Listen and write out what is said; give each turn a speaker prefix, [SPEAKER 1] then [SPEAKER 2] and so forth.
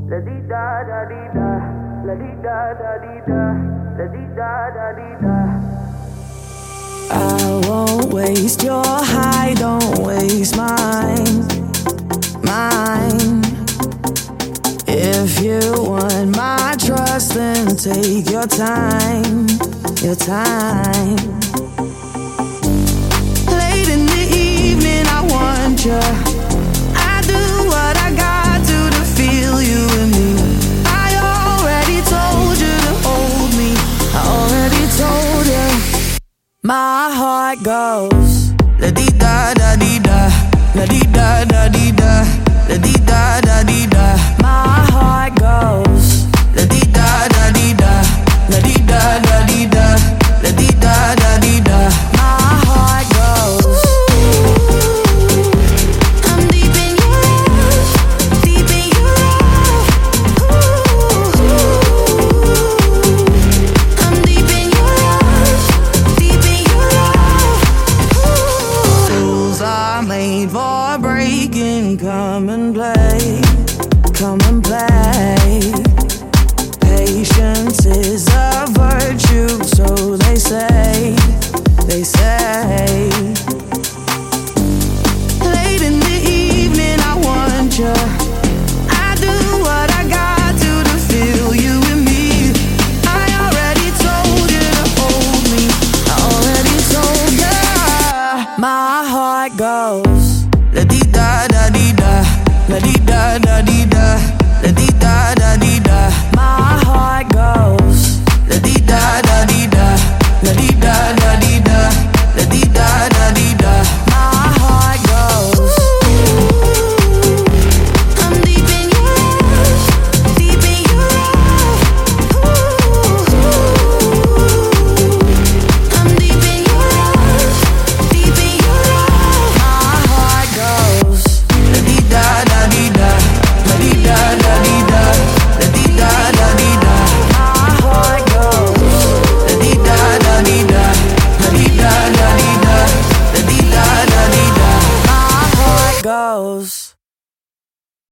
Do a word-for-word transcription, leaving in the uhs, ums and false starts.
[SPEAKER 1] La di da da di da, la di da da di da, la di da da di da.
[SPEAKER 2] I won't waste your high, don't waste mine, mine. If you want my trust, then take your time, your time. Late in the evening, I want you. I do what I got to to feel you and me. I already told you to hold me. I already told you. My heart goes la di da da di da, la di da da di da, la di da da di da. My heart goes la di da da di da, la di da da di da, la di da da di da. My heart goes. I'm deep in your love, deep in your love. I'm deep in your love, deep in your love. Rules are made for breaking. Come and play, come and play. Patience is a virtue, so they say, they say. Late in the evening, I want you.